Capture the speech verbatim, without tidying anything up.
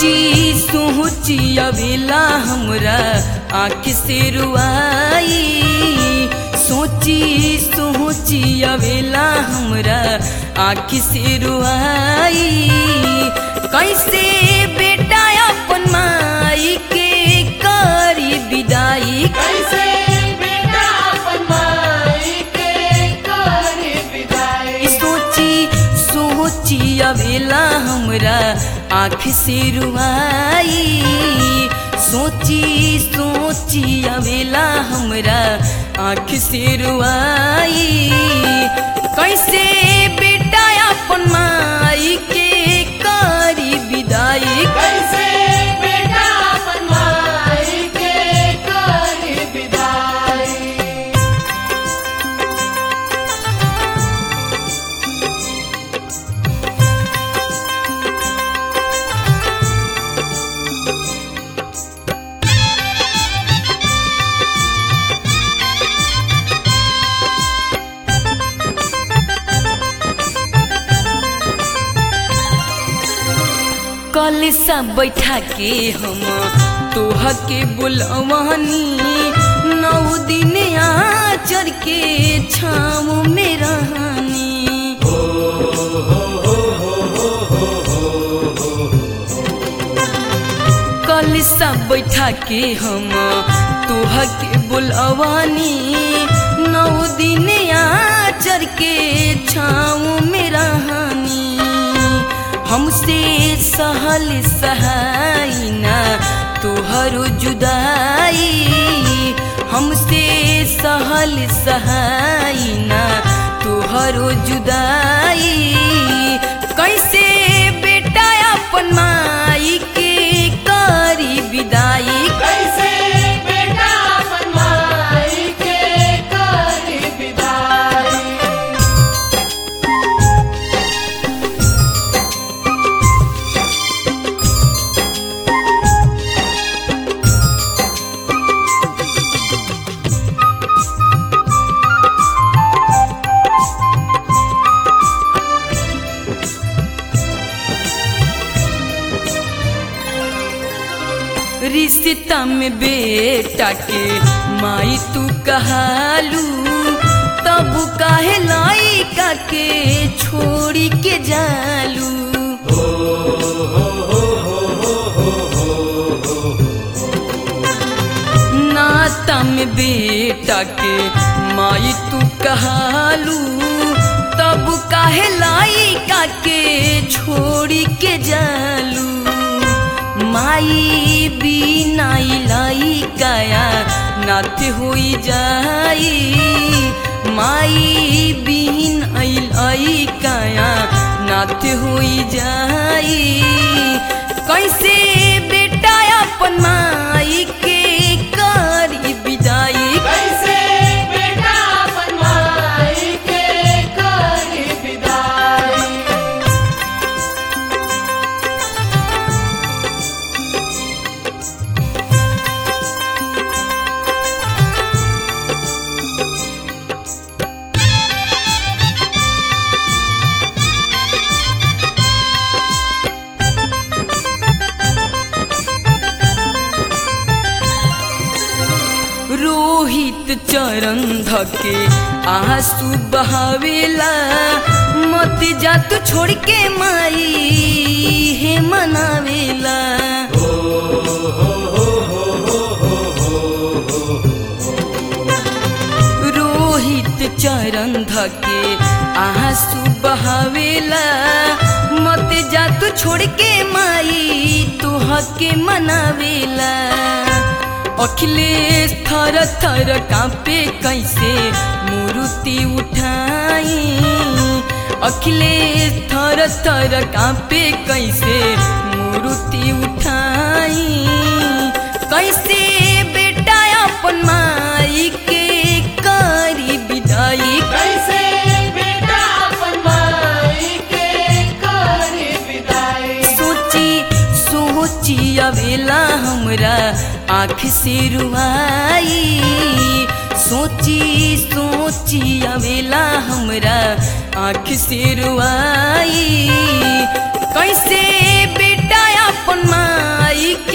सोची सोची अवेला हमरा आँख से रुआई, सोची सोची अवेला हमरा आँख से रुआई। कैसे बेटा अपन माई के करी विदाई, कैसे बेटा अपन माई के करे विदाई। सोची सोची अवेला हमरा आँख से रुआई, सोची सोची अवेला हमरा आँख से रुआई। कैसे बेटा अपन माई के करी विदाई, कैसे बेटा अपन माई के करे विदाई। कलसा बैठा के हम तोह के बुलवानी, नौ दिन आचर के छाँव में रहनी। कलसा बैठा के हम तोह के बुलवानी, नौ दिन आचर के छाँव में रहनी। हमसे सहल सहाई ना तोहरो जुदाई, हमसे सहल सहाई ना तोहरो जुदाई। कैसे बेटा अपन माई के करी विदाई, कैसे बेटा अपन माई के करे विदाई। रिश्ता में बेटा के माई तू कहालू, तब काहे लाइका के छोड़ी के जालू। नाता में बेटा के माई तू कहालू, तब काहे लाइका के छोड़ी के जालू। माई बिना लइकाया नाथ होई जाई, माई बिन लइकाया नाथ होई जाई। कैसे बेटा अपन माई के करी विदाई, कैसे बेटा अपन माई के करे विदाई। रोहित चरण धके आंसू बहावेला, मत जा तू छोड़ के माई हे मनावेला। रोहित चरण धके आंसू बहावेला, मत जा तू छोड़ के माई तोह के मनावेला। अखिलेश थर थर कांपे कैसे मूर्ति उठाई, अखिलेश थर थर कांपे कैसे मूर्ति उठाई। कैसे बेटा अपन माई के करी विदाई, कैसे बेटा अपन माई के करे विदाई। सोची सोची अवेला हमरा आँख से रुआई, सोची सोची अवेला हमरा आँख से रुआई। कैसे बेटा अपन माँ माई